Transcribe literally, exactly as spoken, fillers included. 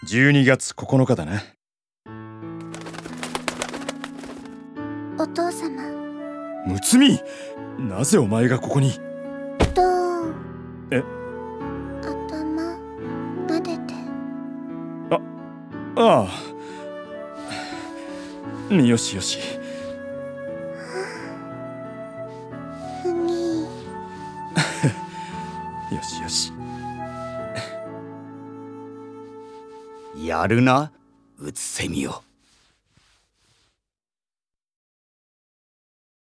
じゅうにがつここのかだな。 お父様。 むつみ、なぜお前がここに。 どうえ頭撫でて。 あああ、よしよし。 ふみ。 よしよし。 やるな、うつせみよ。